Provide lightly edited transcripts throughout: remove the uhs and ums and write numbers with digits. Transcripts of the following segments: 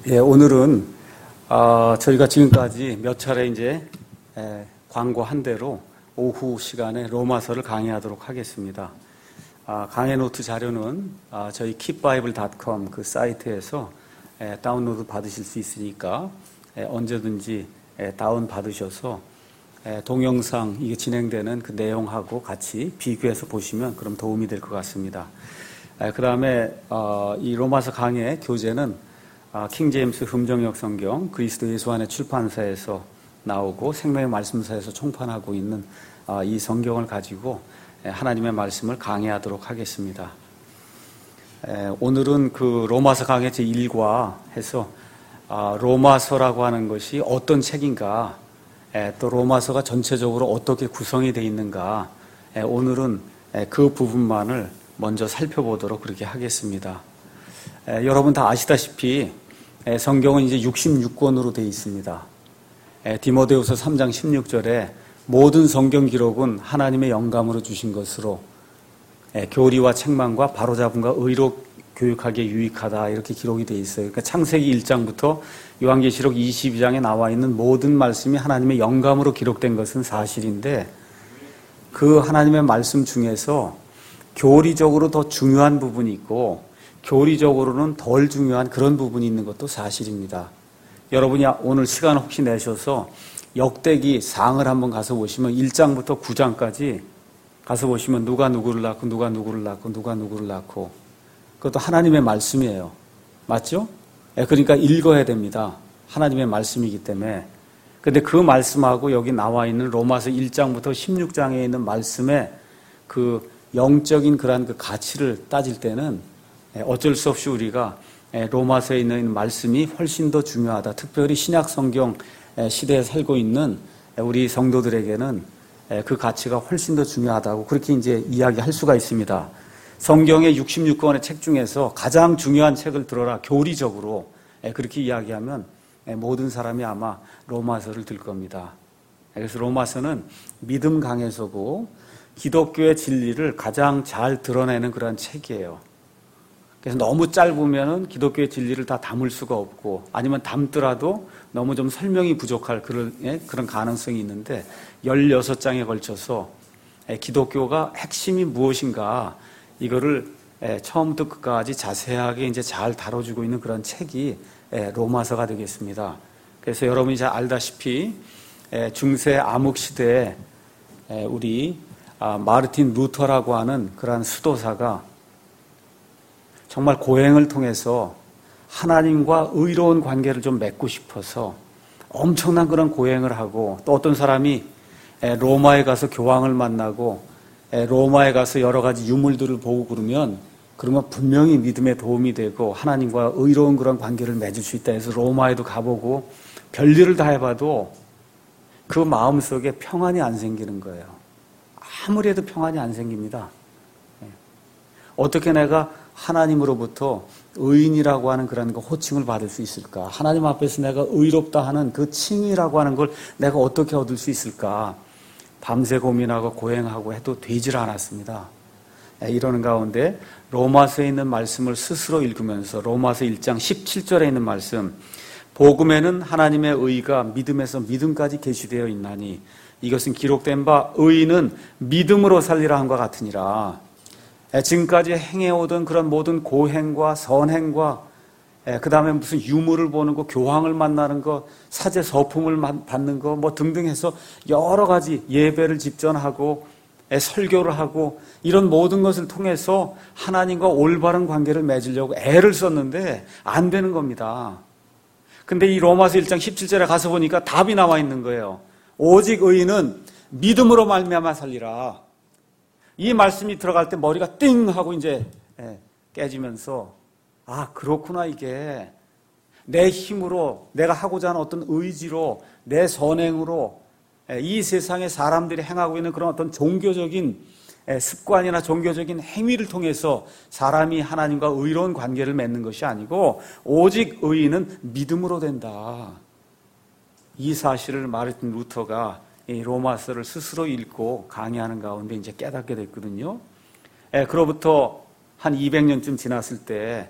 예, 오늘은 저희가 지금까지 몇 차례 이제 광고한 대로 오후 시간에 로마서를 강의하도록 하겠습니다. 강의 노트 자료는 저희 keepbible.com 그 사이트에서 다운로드 받으실 수 있으니까 언제든지 다운 받으셔서 동영상 이게 진행되는 그 내용하고 같이 비교해서 보시면 그럼 도움이 될 것 같습니다. 그 다음에 이 로마서 강의 교재는 킹제임스 흠정역 성경 그리스도 예수 안의 출판사에서 나오고 생명의 말씀사에서 총판하고 있는 이 성경을 가지고 하나님의 말씀을 강의하도록 하겠습니다. 오늘은 그 로마서 강의 제1과 해서 로마서라고 하는 것이 어떤 책인가, 또 로마서가 전체적으로 어떻게 구성이 되어 있는가, 오늘은 그 부분만을 먼저 살펴보도록 그렇게 하겠습니다. 여러분 다 아시다시피 성경은 이제 66권으로 되어 있습니다. 디모데후서 3장 16절에 모든 성경 기록은 하나님의 영감으로 주신 것으로 교리와 책망과 바로잡음과 의로 교육하기에 유익하다 이렇게 기록이 되어 있어요. 그러니까 창세기 1장부터 요한계시록 22장에 나와 있는 모든 말씀이 하나님의 영감으로 기록된 것은 사실인데 그 하나님의 말씀 중에서 교리적으로 더 중요한 부분이 있고 교리적으로는 덜 중요한 그런 부분이 있는 것도 사실입니다. 여러분이 오늘 시간 혹시 내셔서 역대기 상을 한번 가서 보시면 1장부터 9장까지 가서 보시면 누가 누구를 낳고 누가 누구를 낳고 누가 누구를 낳고 그것도 하나님의 말씀이에요. 맞죠? 그러니까 읽어야 됩니다. 하나님의 말씀이기 때문에. 근데 그 말씀하고 여기 나와 있는 로마서 1장부터 16장에 있는 말씀의 그 영적인 그러한 그 가치를 따질 때는 어쩔 수 없이 우리가 로마서에 있는 말씀이 훨씬 더 중요하다. 특별히 신약 성경 시대에 살고 있는 우리 성도들에게는 그 가치가 훨씬 더 중요하다고 그렇게 이제 이야기할 수가 있습니다. 성경의 66권의 책 중에서 가장 중요한 책을 들어라 교리적으로 그렇게 이야기하면 모든 사람이 아마 로마서를 들 겁니다. 그래서 로마서는 믿음 강해서고 기독교의 진리를 가장 잘 드러내는 그런 책이에요. 그래서 너무 짧으면은 기독교의 진리를 다 담을 수가 없고 아니면 담더라도 너무 좀 설명이 부족할 그런 가능성이 있는데 16장에 걸쳐서 기독교가 핵심이 무엇인가 이거를 처음부터 끝까지 자세하게 이제 잘 다뤄주고 있는 그런 책이 로마서가 되겠습니다. 그래서 여러분이 잘 알다시피 중세 암흑 시대에 우리 마르틴 루터라고 하는 그러한 수도사가 정말 고행을 통해서 하나님과 의로운 관계를 좀 맺고 싶어서 엄청난 그런 고행을 하고 또 어떤 사람이 로마에 가서 교황을 만나고 로마에 가서 여러 가지 유물들을 보고 그러면 분명히 믿음에 도움이 되고 하나님과 의로운 그런 관계를 맺을 수 있다 해서 로마에도 가보고 별일을 다 해봐도 그 마음속에 평안이 안 생기는 거예요. 아무리 해도 평안이 안 생깁니다. 어떻게 내가 하나님으로부터 의인이라고 하는 그런 호칭을 받을 수 있을까? 하나님 앞에서 내가 의롭다 하는 그 칭이라고 하는 걸 내가 어떻게 얻을 수 있을까? 밤새 고민하고 고행하고 해도 되질 않았습니다. 이러는 가운데 로마서에 있는 말씀을 스스로 읽으면서 로마서 1장 17절에 있는 말씀 복음에는 하나님의 의가 믿음에서 믿음까지 계시되어 있나니 이것은 기록된 바 의인은 믿음으로 살리라 함과 같으니라. 지금까지 행해오던 그런 모든 고행과 선행과 그 다음에 무슨 유물을 보는 거, 교황을 만나는 거, 사제 서품을 받는 거 뭐 등등 해서 여러 가지 예배를 집전하고 설교를 하고 이런 모든 것을 통해서 하나님과 올바른 관계를 맺으려고 애를 썼는데 안 되는 겁니다. 근데 이 로마서 1장 17절에 가서 보니까 답이 나와 있는 거예요. 오직 의인은 믿음으로 말미암아 살리라. 이 말씀이 들어갈 때 머리가 띵 하고 이제 깨지면서 그렇구나 이게 내 힘으로 내가 하고자 하는 어떤 의지로 내 선행으로 이 세상에 사람들이 행하고 있는 그런 어떤 종교적인 습관이나 종교적인 행위를 통해서 사람이 하나님과 의로운 관계를 맺는 것이 아니고 오직 의인은 믿음으로 된다. 이 사실을 마르틴 루터가 이 로마서를 스스로 읽고 강의하는 가운데 이제 깨닫게 됐거든요. 그로부터 한 200년쯤 지났을 때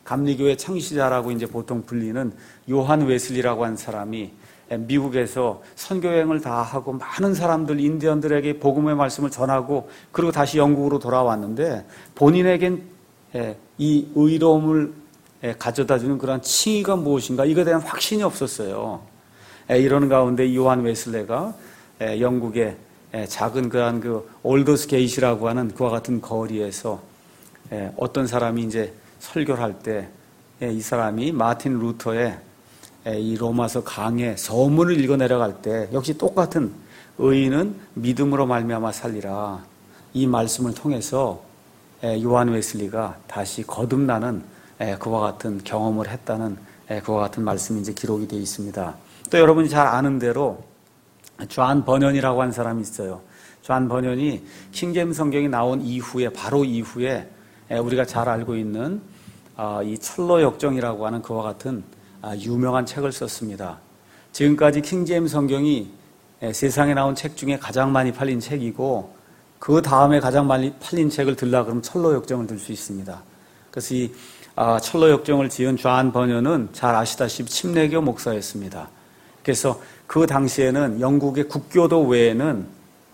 감리교회 창시자라고 이제 보통 불리는 요한 웨슬리라고 하는 사람이 미국에서 선교여행을 다 하고 많은 사람들, 인디언들에게 복음의 말씀을 전하고 그리고 다시 영국으로 돌아왔는데 본인에겐 이 의로움을 가져다주는 그런 칭의가 무엇인가 이거에 대한 확신이 없었어요. 이러는 가운데 요한 웨슬레가 영국의 작은 그런 그 올더스 게이시라고 하는 그와 같은 거리에서 어떤 사람이 이제 설교를 할 때 이 사람이 마틴 루터의 이 로마서 강의 서문을 읽어 내려갈 때 역시 똑같은 의인은 믿음으로 말미암아 살리라 이 말씀을 통해서 요한 웨슬리가 다시 거듭나는 그와 같은 경험을 했다는 그와 같은 말씀이 이제 기록이 되어 있습니다. 또 여러분이 잘 아는 대로 존 버년이라고 하는 사람이 있어요. 존 버년이 킹제임스 성경이 나온 이후에 바로 이후에 우리가 잘 알고 있는 이 철로 역정이라고 하는 그와 같은 유명한 책을 썼습니다. 지금까지 킹제임스 성경이 세상에 나온 책 중에 가장 많이 팔린 책이고 그 다음에 가장 많이 팔린 책을 들라 그러면 철로 역정을 들 수 있습니다. 그래서 이 철로 역정을 지은 존 버년은 잘 아시다시피 침례교 목사였습니다. 그래서 그 당시에는 영국의 국교도 외에는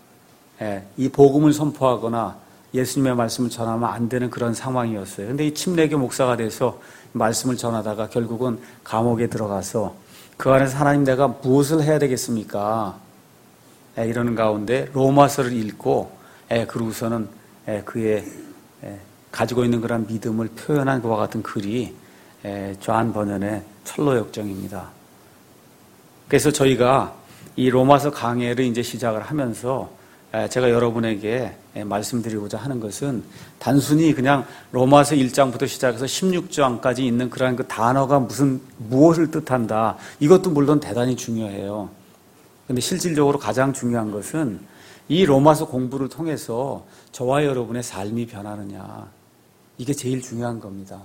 이 복음을 선포하거나 예수님의 말씀을 전하면 안 되는 그런 상황이었어요. 그런데 이 침례교 목사가 돼서 말씀을 전하다가 결국은 감옥에 들어가서 그 안에서 하나님 내가 무엇을 해야 되겠습니까? 이러는 가운데 로마서를 읽고 그러고서는 그의 가지고 있는 그런 믿음을 표현한 그와 같은 글이 존 버년의 철로 역정입니다. 그래서 저희가 이 로마서 강해를 이제 시작을 하면서 제가 여러분에게 말씀드리고자 하는 것은 단순히 그냥 로마서 1장부터 시작해서 16장까지 있는 그런 그 단어가 무엇을 뜻한다. 이것도 물론 대단히 중요해요. 그런데 실질적으로 가장 중요한 것은 이 로마서 공부를 통해서 저와 여러분의 삶이 변하느냐. 이게 제일 중요한 겁니다.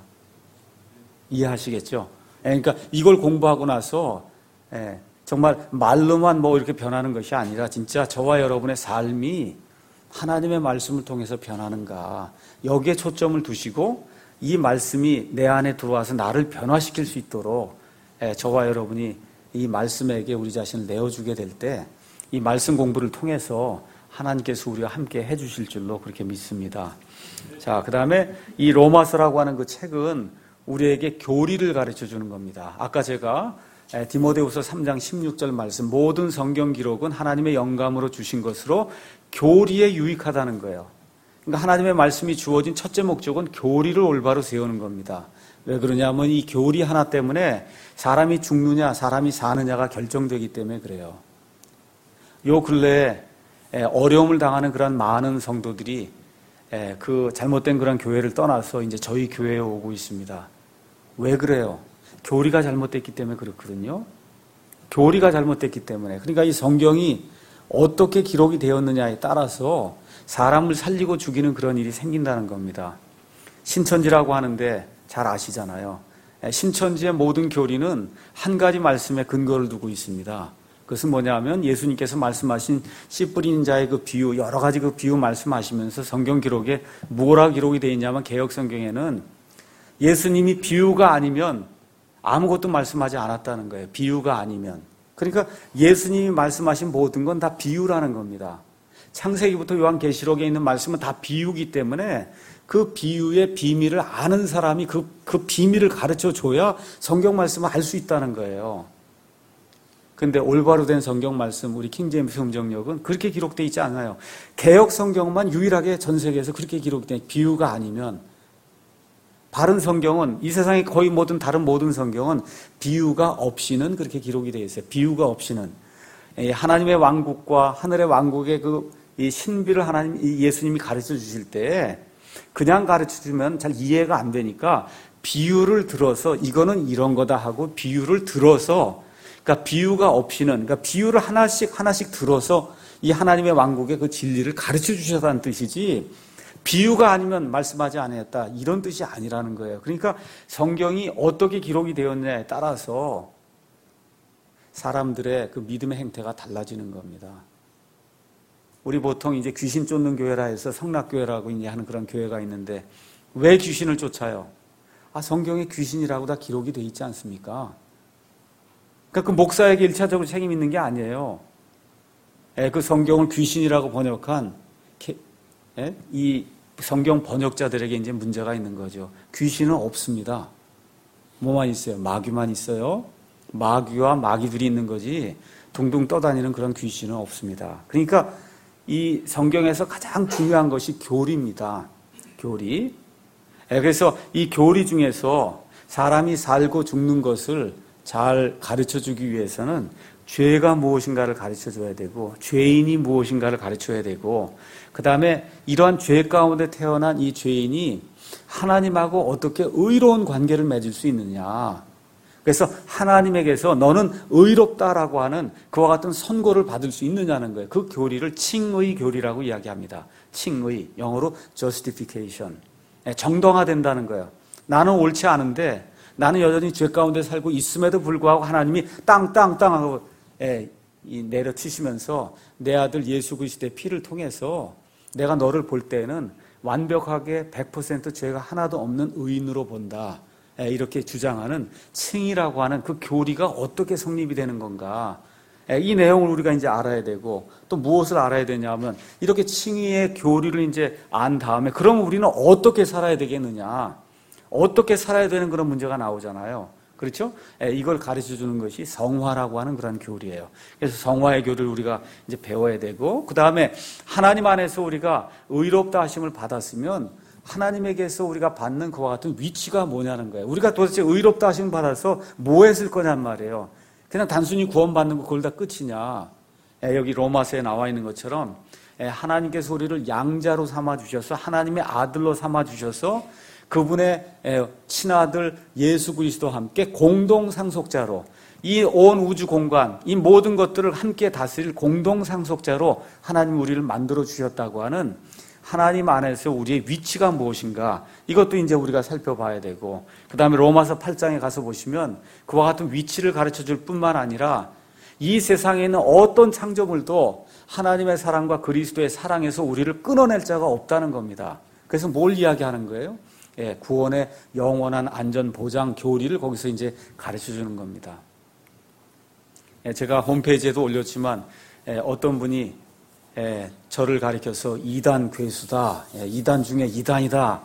이해하시겠죠? 그러니까 이걸 공부하고 나서 정말 말로만 뭐 이렇게 변하는 것이 아니라 진짜 저와 여러분의 삶이 하나님의 말씀을 통해서 변하는가 여기에 초점을 두시고 이 말씀이 내 안에 들어와서 나를 변화시킬 수 있도록 저와 여러분이 이 말씀에게 우리 자신을 내어주게 될 때 이 말씀 공부를 통해서 하나님께서 우리와 함께 해주실 줄로 그렇게 믿습니다. 자, 그 다음에 이 로마서라고 하는 그 책은 우리에게 교리를 가르쳐 주는 겁니다. 아까 제가 디모데후서 3장 16절 말씀 모든 성경 기록은 하나님의 영감으로 주신 것으로 교리에 유익하다는 거예요. 그러니까 하나님의 말씀이 주어진 첫째 목적은 교리를 올바로 세우는 겁니다. 왜 그러냐면 이 교리 하나 때문에 사람이 죽느냐 사람이 사느냐가 결정되기 때문에 그래요. 요 근래에 어려움을 당하는 그런 많은 성도들이 그 잘못된 그런 교회를 떠나서 이제 저희 교회에 오고 있습니다. 왜 그래요? 교리가 잘못됐기 때문에 그렇거든요. 교리가 잘못됐기 때문에. 그러니까 이 성경이 어떻게 기록이 되었느냐에 따라서 사람을 살리고 죽이는 그런 일이 생긴다는 겁니다. 신천지라고 하는데 잘 아시잖아요. 신천지의 모든 교리는 한 가지 말씀에 근거를 두고 있습니다. 그것은 뭐냐면 예수님께서 말씀하신 씨 뿌리는 자의 그 비유, 여러 가지 그 비유 말씀하시면서 성경 기록에 뭐라 기록이 되어 있냐면 개역 성경에는 예수님이 비유가 아니면 아무것도 말씀하지 않았다는 거예요. 비유가 아니면. 그러니까 예수님이 말씀하신 모든 건 다 비유라는 겁니다. 창세기부터 요한계시록에 있는 말씀은 다 비유이기 때문에 그 비유의 비밀을 아는 사람이 그 비밀을 가르쳐 줘야 성경 말씀을 알 수 있다는 거예요. 근데 올바로 된 성경 말씀, 우리 킹제임스 음정역은 그렇게 기록되어 있지 않아요. 개역 성경만 유일하게 전 세계에서 그렇게 기록된 비유가 아니면 바른 성경은 이 세상의 거의 다른 모든 성경은 비유가 없이는 그렇게 기록이 되어 있어요. 비유가 없이는 하나님의 왕국과 하늘의 왕국의 이 신비를 예수님이 가르쳐 주실 때 그냥 가르쳐 주면 잘 이해가 안 되니까 비유를 들어서 이거는 이런 거다 하고 비유를 들어서 그러니까 비유가 없이는 그러니까 비유를 하나씩 들어서 이 하나님의 왕국의 그 진리를 가르쳐 주셨다는 뜻이지 비유가 아니면 말씀하지 않았다 이런 뜻이 아니라는 거예요. 그러니까 성경이 어떻게 기록이 되었냐에 따라서 사람들의 그 믿음의 행태가 달라지는 겁니다. 우리 보통 이제 귀신 쫓는 교회라 해서 성락교회라고 이제 하는 그런 교회가 있는데 왜 귀신을 쫓아요? 성경에 귀신이라고 다 기록이 돼 있지 않습니까? 그러니까 그 목사에게 1차적으로 책임 있는 게 아니에요. 그 성경을 귀신이라고 번역한 이 성경 번역자들에게 이제 문제가 있는 거죠. 귀신은 없습니다. 뭐만 있어요? 마귀만 있어요. 마귀와 마귀들이 있는 거지 둥둥 떠다니는 그런 귀신은 없습니다. 그러니까 이 성경에서 가장 중요한 것이 교리입니다. 교리. 그래서 이 교리 중에서 사람이 살고 죽는 것을 잘 가르쳐주기 위해서는 죄가 무엇인가를 가르쳐줘야 되고 죄인이 무엇인가를 가르쳐야 되고 그 다음에 이러한 죄 가운데 태어난 이 죄인이 하나님하고 어떻게 의로운 관계를 맺을 수 있느냐. 그래서 하나님에게서 너는 의롭다라고 하는 그와 같은 선고를 받을 수 있느냐는 거예요. 그 교리를 칭의 교리라고 이야기합니다. 칭의, 영어로 justification. 정당화된다는 거예요. 나는 옳지 않은데 나는 여전히 죄 가운데 살고 있음에도 불구하고 하나님이 땅땅땅 하고 내려치시면서 내 아들 예수 그리스도의 피를 통해서 내가 너를 볼 때에는 완벽하게 100% 죄가 하나도 없는 의인으로 본다. 이렇게 주장하는 칭의라고 하는 그 교리가 어떻게 성립이 되는 건가. 이 내용을 우리가 이제 알아야 되고 또 무엇을 알아야 되냐면 이렇게 칭의의 교리를 이제 안 다음에 그럼 우리는 어떻게 살아야 되겠느냐. 어떻게 살아야 되는 그런 문제가 나오잖아요. 그렇죠? 이걸 가르쳐 주는 것이 성화라고 하는 그런 교리예요. 그래서 성화의 교리를 우리가 이제 배워야 되고, 그 다음에 하나님 안에서 우리가 의롭다 하심을 받았으면 하나님에게서 우리가 받는 그와 같은 위치가 뭐냐는 거예요. 우리가 도대체 의롭다 하심을 받아서 뭐 했을 거냔 말이에요. 그냥 단순히 구원받는 거 그걸 다 끝이냐. 여기 로마서에 나와 있는 것처럼 하나님께서 우리를 양자로 삼아주셔서 하나님의 아들로 삼아주셔서 그분의 친아들 예수 그리스도와 함께 공동 상속자로 이 온 우주 공간, 이 모든 것들을 함께 다스릴 공동 상속자로 하나님 우리를 만들어 주셨다고 하는 하나님 안에서 우리의 위치가 무엇인가, 이것도 이제 우리가 살펴봐야 되고, 그 다음에 로마서 8장에 가서 보시면 그와 같은 위치를 가르쳐 줄 뿐만 아니라 이 세상에 있는 어떤 창조물도 하나님의 사랑과 그리스도의 사랑에서 우리를 끊어낼 자가 없다는 겁니다. 그래서 뭘 이야기하는 거예요? 구원의 영원한 안전 보장 교리를 거기서 이제 가르쳐 주는 겁니다. 제가 홈페이지에도 올렸지만 어떤 분이 저를 가리켜서 이단 괴수다, 이단 중에 이단이다,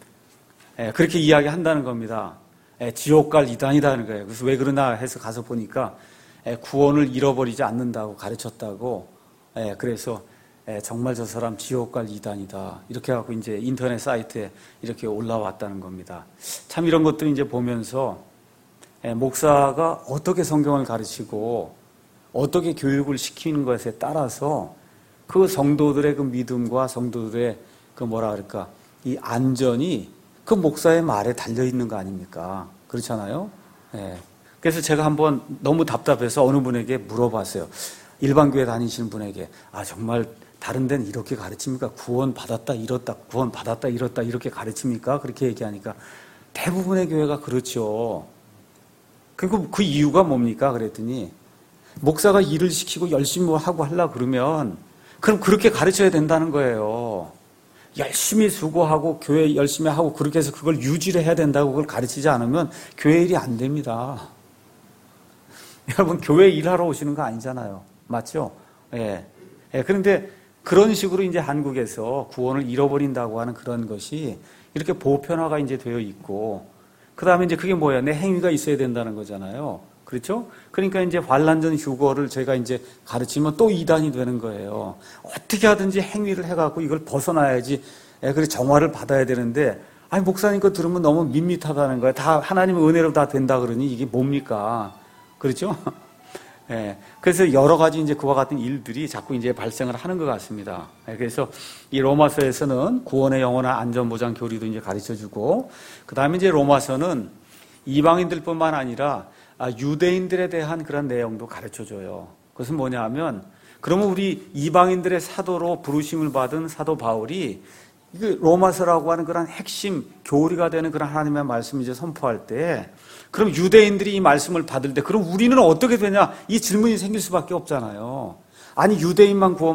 그렇게 이야기한다는 겁니다. 지옥 갈 이단이다는 거예요. 그래서 왜 그러나 해서 가서 보니까 구원을 잃어버리지 않는다고 가르쳤다고. 그래서 정말 저 사람 지옥 갈 이단이다, 이렇게 하고 이제 인터넷 사이트에 이렇게 올라왔다는 겁니다. 참 이런 것들을 이제 보면서 목사가 어떻게 성경을 가르치고 어떻게 교육을 시키는 것에 따라서 그 성도들의 그 믿음과 성도들의 그 뭐라 그럴까, 이 안전이 그 목사의 말에 달려 있는 거 아닙니까? 그렇잖아요. 그래서 제가 한번 너무 답답해서 어느 분에게 물어봤어요. 일반 교회 다니시는 분에게, 정말 다른 데는 이렇게 가르칩니까? 구원 받았다 잃었다, 구원 받았다 잃었다 이렇게 가르칩니까? 그렇게 얘기하니까 대부분의 교회가 그렇죠. 그리고 그 이유가 뭡니까? 그랬더니 목사가 일을 시키고 열심히 하고 하려고 그러면 그럼 그렇게 가르쳐야 된다는 거예요. 열심히 수고하고 교회 열심히 하고 그렇게 해서 그걸 유지를 해야 된다고 그걸 가르치지 않으면 교회 일이 안 됩니다. 여러분, 교회 일하러 오시는 거 아니잖아요. 맞죠? 그런데 그런 식으로 이제 한국에서 구원을 잃어버린다고 하는 그런 것이 이렇게 보편화가 이제 되어 있고, 그 다음에 이제 그게 뭐야? 내 행위가 있어야 된다는 거잖아요. 그렇죠? 그러니까 이제 환란전 휴거를 제가 이제 가르치면 또 이단이 되는 거예요. 어떻게 하든지 행위를 해갖고 이걸 벗어나야지, 그래 정화를 받아야 되는데, 목사님 거 들으면 너무 밋밋하다는 거예요. 다 하나님의 은혜로 다 된다 그러니 이게 뭡니까? 그렇죠? 그래서 여러 가지 이제 그와 같은 일들이 자꾸 이제 발생을 하는 것 같습니다. 그래서 이 로마서에서는 구원의 영원한 안전보장 교리도 이제 가르쳐 주고, 그 다음에 이제 로마서는 이방인들뿐만 아니라 유대인들에 대한 그런 내용도 가르쳐 줘요. 그것은 뭐냐 하면, 그러면 우리 이방인들의 사도로 부르심을 받은 사도 바울이 로마서라고 하는 그런 핵심 교리가 되는 그런 하나님의 말씀을 이제 선포할 때, 그럼 유대인들이 이 말씀을 받을 때 그럼 우리는 어떻게 되냐, 이 질문이 생길 수밖에 없잖아요. 아니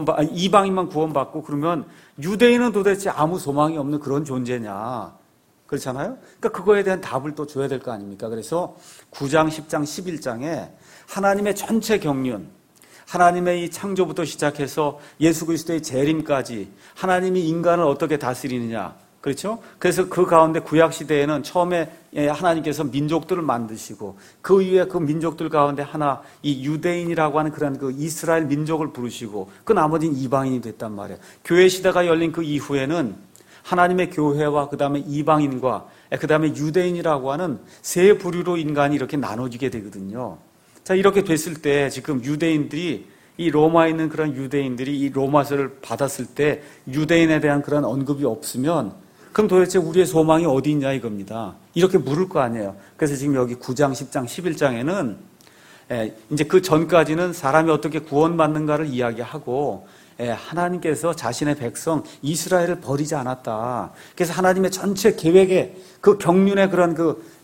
이방인만 구원받고 그러면 유대인은 도대체 아무 소망이 없는 그런 존재냐? 그렇잖아요? 그러니까 그거에 대한 답을 또 줘야 될 거 아닙니까? 그래서 9장, 10장, 11장에 하나님의 전체 경륜, 하나님의 이 창조부터 시작해서 예수 그리스도의 재림까지 하나님이 인간을 어떻게 다스리느냐, 그렇죠? 그래서 그 가운데 구약 시대에는 처음에 하나님께서 민족들을 만드시고 그 이후에 그 민족들 가운데 하나 이 유대인이라고 하는 그런 그 이스라엘 민족을 부르시고 그 나머지는 이방인이 됐단 말이에요. 교회 시대가 열린 그 이후에는 하나님의 교회와 그 다음에 이방인과 그 다음에 유대인이라고 하는 세 부류로 인간이 이렇게 나눠지게 되거든요. 자, 이렇게 됐을 때 지금 유대인들이 이 로마에 있는 그런 유대인들이 이 로마서를 받았을 때 유대인에 대한 그런 언급이 없으면 그럼 도대체 우리의 소망이 어디 있냐 이겁니다. 이렇게 물을 거 아니에요. 그래서 지금 여기 9장, 10장, 11장에는 이제 그 전까지는 사람이 어떻게 구원받는가를 이야기하고 하나님께서 자신의 백성 이스라엘을 버리지 않았다. 그래서 하나님의 전체 계획의 그 경륜의 그런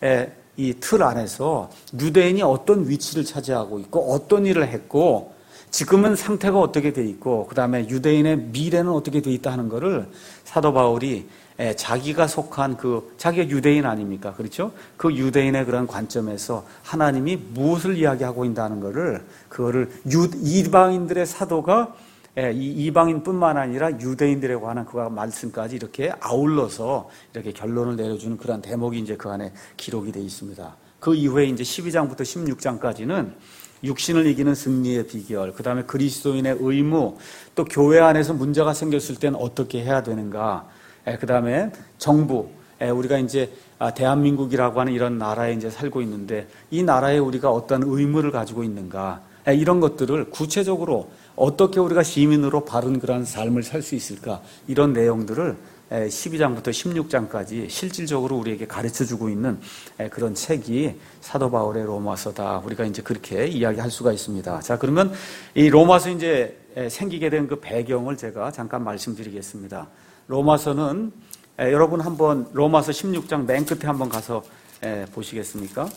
이 틀 안에서 유대인이 어떤 위치를 차지하고 있고 어떤 일을 했고 지금은 상태가 어떻게 돼 있고 그 다음에 유대인의 미래는 어떻게 돼 있다 하는 거를 사도 바울이 자기가 속한 자기가 유대인 아닙니까? 그렇죠? 그 유대인의 그런 관점에서 하나님이 무엇을 이야기하고 있다는 거를 그거를 이방인들의 사도가 이 이방인뿐만 아니라 유대인들에 관한 그 말씀까지 이렇게 아울러서 이렇게 결론을 내려주는 그런 대목이 이제 그 안에 기록이 되어 있습니다. 그 이후에 이제 12장부터 16장까지는 육신을 이기는 승리의 비결, 그 다음에 그리스도인의 의무, 또 교회 안에서 문제가 생겼을 때는 어떻게 해야 되는가, 그 다음에 정부, 우리가 이제 대한민국이라고 하는 이런 나라에 이제 살고 있는데 이 나라에 우리가 어떤 의무를 가지고 있는가, 이런 것들을 구체적으로 어떻게 우리가 시민으로 바른 그런 삶을 살 수 있을까, 이런 내용들을 12장부터 16장까지 실질적으로 우리에게 가르쳐주고 있는 그런 책이 사도 바울의 로마서다. 우리가 이제 그렇게 이야기할 수가 있습니다. 자, 그러면 이 로마서 이제 생기게 된 그 배경을 제가 잠깐 말씀드리겠습니다. 로마서는 여러분 한번 로마서 16장 맨 끝에 한번 가서 보시겠습니까?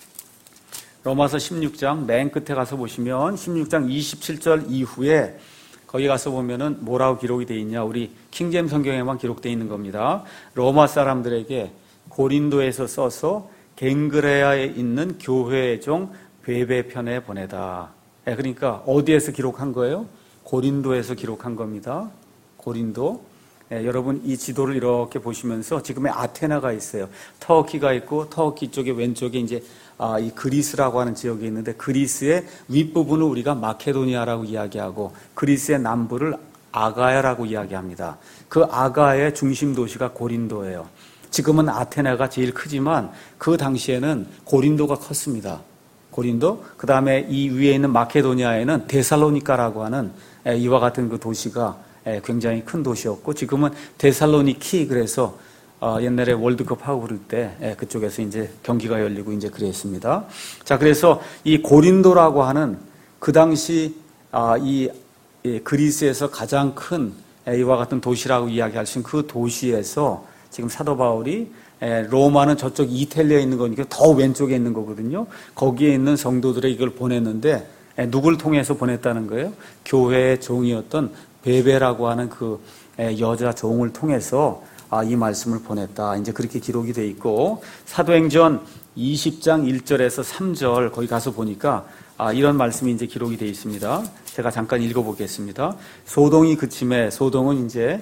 로마서 16장 맨 끝에 가서 보시면 16장 27절 이후에 거기 가서 보면은 뭐라고 기록이 되어 있냐? 우리 킹제임 성경에만 기록되어 있는 겁니다. 로마 사람들에게 고린도에서 써서 갱그레아에 있는 교회의 종 베베편에 보내다. 그러니까 어디에서 기록한 거예요? 고린도에서 기록한 겁니다. 고린도. 여러분 이 지도를 이렇게 보시면서 지금의 아테나가 있어요. 터키가 있고 터키 쪽에 왼쪽에 이제 이 그리스라고 하는 지역이 있는데 그리스의 윗부분을 우리가 마케도니아라고 이야기하고 그리스의 남부를 아가야라고 이야기합니다. 그 아가야의 중심 도시가 고린도예요. 지금은 아테나가 제일 크지만 그 당시에는 고린도가 컸습니다. 고린도, 그 다음에 이 위에 있는 마케도니아에는 데살로니카라고 하는 이와 같은 그 도시가 굉장히 큰 도시였고 지금은 데살로니키, 그래서 옛날에 월드컵 하고 그럴 때 그쪽에서 이제 경기가 열리고 이제 그랬습니다. 자, 그래서 이 고린도라고 하는 그 당시 이 그리스에서 가장 큰 이와 같은 도시라고 이야기할 수 있는 그 도시에서 지금 사도 바울이 로마는 저쪽 이탈리아에 있는 거니까 더 왼쪽에 있는 거거든요. 거기에 있는 성도들의 이걸 보냈는데 누굴 통해서 보냈다는 거예요? 교회의 종이었던 베베라고 하는 그 여자 종을 통해서 이 말씀을 보냈다. 이제 그렇게 기록이 돼 있고 사도행전 20장 1절에서 3절 거기 가서 보니까 이런 말씀이 이제 기록이 돼 있습니다. 제가 잠깐 읽어보겠습니다. 소동이 그침에, 소동은 이제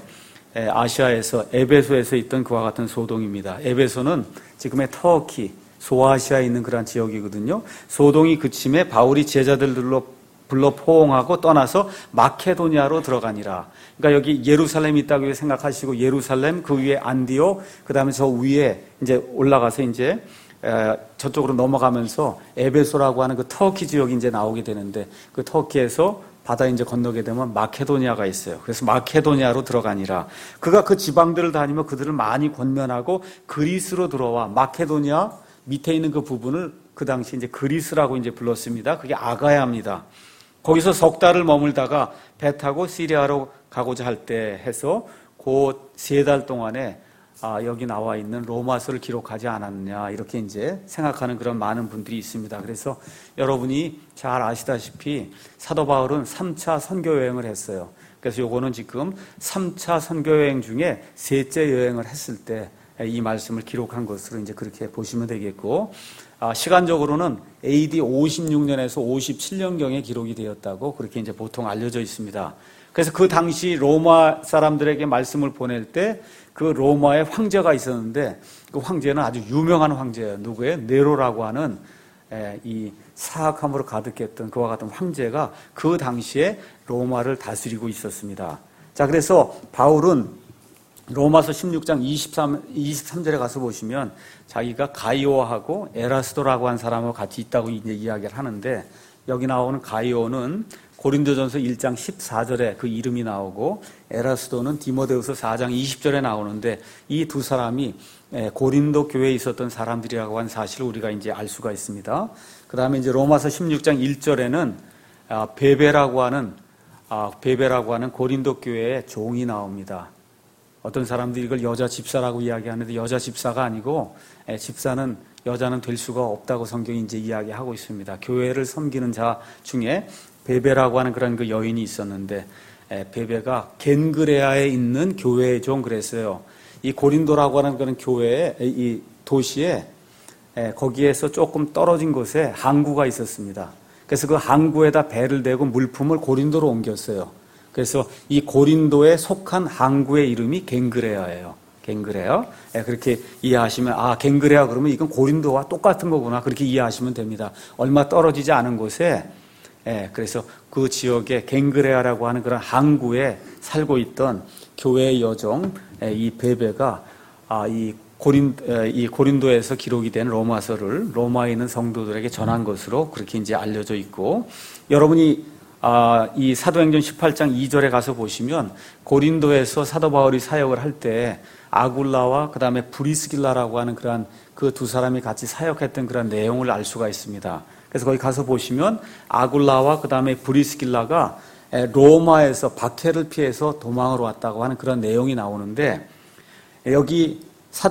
아시아에서 에베소에서 있던 그와 같은 소동입니다. 에베소는 지금의 터키, 소아시아에 있는 그런 지역이거든요. 소동이 그침에 바울이 제자들로 불러 포옹하고 떠나서 마케도니아로 들어가니라. 그러니까 여기 예루살렘이 있다고 생각하시고 예루살렘, 그 위에 안디옥, 그 다음에 저 위에 이제 올라가서 이제 저쪽으로 넘어가면서 에베소라고 하는 그 터키 지역이 이제 나오게 되는데 그 터키에서 바다 이제 건너게 되면 마케도니아가 있어요. 그래서 마케도니아로 들어가니라. 그가 그 지방들을 다니며 그들을 많이 권면하고 그리스로 들어와. 마케도니아 밑에 있는 그 부분을 그 당시 이제 그리스라고 이제 불렀습니다. 그게 아가야입니다. 거기서 석 달을 머물다가 배 타고 시리아로 가고자 할 때 해서 그 3달 동안에 여기 나와 있는 로마서를 기록하지 않았느냐 이렇게 이제 생각하는 그런 많은 분들이 있습니다. 그래서 여러분이 잘 아시다시피 사도 바울은 3차 선교 여행을 했어요. 그래서 요거는 지금 3차 선교 여행 중에 3째 여행을 했을 때 이 말씀을 기록한 것으로 이제 그렇게 보시면 되겠고, 시간적으로는 AD 56년에서 57년경에 기록이 되었다고 그렇게 이제 보통 알려져 있습니다. 그래서 그 당시 로마 사람들에게 말씀을 보낼 때 그 로마의 황제가 있었는데 그 황제는 아주 유명한 황제예요. 누구예요? 네로라고 하는 이 사악함으로 가득했던 그와 같은 황제가 그 당시에 로마를 다스리고 있었습니다. 자, 그래서 바울은 로마서 16장 23절에 가서 보시면 자기가 가이오하고 에라스도라고 한 사람하고 같이 있다고 이제 이야기를 하는데, 여기 나오는 가이오는 고린도전서 1장 14절에 그 이름이 나오고, 에라스도는 디모데후서 4장 20절에 나오는데, 이 두 사람이 고린도 교회에 있었던 사람들이라고 하는 사실을 우리가 이제 알 수가 있습니다. 그 다음에 이제 로마서 16장 1절에는 베베라고 하는 고린도 교회의 종이 나옵니다. 어떤 사람들이 이걸 여자 집사라고 이야기하는데 여자 집사가 아니고, 집사는 여자는 될 수가 없다고 성경이 이제 이야기하고 있습니다. 교회를 섬기는 자 중에 베베라고 하는 그런 그 여인이 있었는데, 베베가 겐그레아에 있는 교회의 종 그랬어요. 이 고린도라고 하는 그런 교회의 이 도시에 거기에서 조금 떨어진 곳에 항구가 있었습니다. 그래서 그 항구에다 배를 대고 물품을 고린도로 옮겼어요. 그래서 이 고린도에 속한 항구의 이름이 겐그레아예요. 겐그레아. 그렇게 이해하시면, 겐그레아 그러면 이건 고린도와 똑같은 거구나. 그렇게 이해하시면 됩니다. 얼마 떨어지지 않은 곳에, 그래서 그 지역에 겐그레아라고 하는 그런 항구에 살고 있던 교회의 여종, 이 베베가, 이 고린도에서 기록이 된 로마서를 로마에 있는 성도들에게 전한 것으로 그렇게 이제 알려져 있고, 여러분이 이 사도행전 18장 2절에 가서 보시면 고린도에서 사도 바울이 사역을 할 때 아굴라와 그 다음에 브리스길라라고 하는 그러한 그 두 사람이 같이 사역했던 그런 내용을 알 수가 있습니다. 그래서 거기 가서 보시면 아굴라와 그 다음에 브리스길라가 로마에서 박해를 피해서 도망을 왔다고 하는 그런 내용이 나오는데, 여기